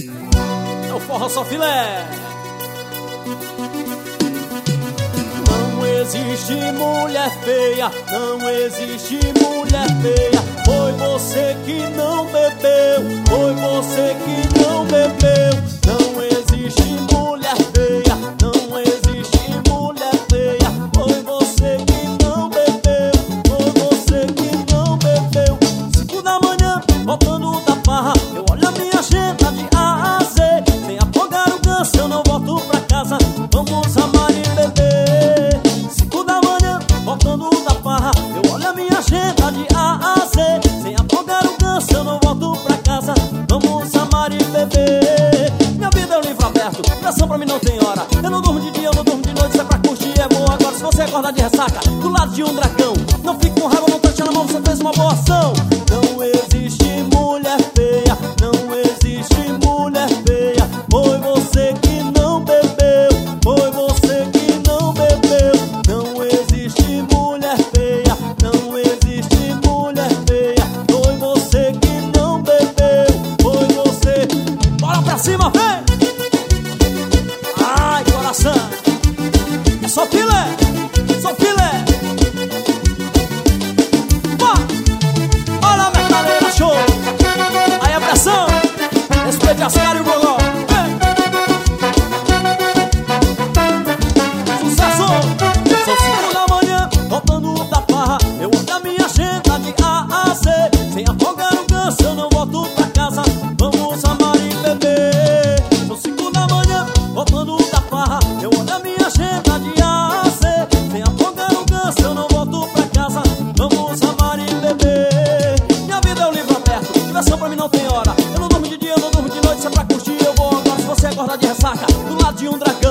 É o forró só filé. Não existe mulher feia, não existe mulher feia. Foi você que não bebeu, foi você que não bebeu. Não existe mulher feia, não existe mulher feia. Foi você que não bebeu, foi você que não bebeu. 5 da manhã, voltando da farra, eu olho a minha agenda de A a Z. Sem afogar o ganso, eu não volto pra casa. Vamos amar e beber. 5 da manhã, voltando da farra, eu olho a minha agenda de A a Z. Sem afogar o ganso, eu não volto pra casa. Vamos amar e beber. Minha vida é um livro aberto, pressão pra mim não tem hora. Eu não durmo de dia, eu não durmo de noite. Se é pra curtir é bom. Agora se você acordar de ressaca do lado de um dragão, não fique com raiva, não touche na mão, você fez uma boa ação. Não existe mulher feia, não existe mulher feia. Foi você que não bebeu, foi você que não bebeu. Não existe mulher feia, não existe mulher feia. Foi você que não bebeu, foi você. Bora pra cima, vem! Ai, coração, é só filé, só filé. Olha a metaleira show. Aí a pressão, respeite as caras e o gogó. Sucesso! São 5 da manhã, voltando da farra, eu ando a minha agenda de A a Z. Sem afogar o ganso, eu não volto pra casa. Vamos amar e beber. São 5 da manhã, voltando da farra, eu ando a minha agenda de A a Z. Sem afogar o ganso, eu não volto pra casa. Vamos amar e beber. Minha vida é um livro aberto, diversão pra mim não tem hora. Eu não durmo de dia, eu não durmo de noite. Se é pra curtir eu vou agora. Se você acordar de ressaca do lado de um dragão,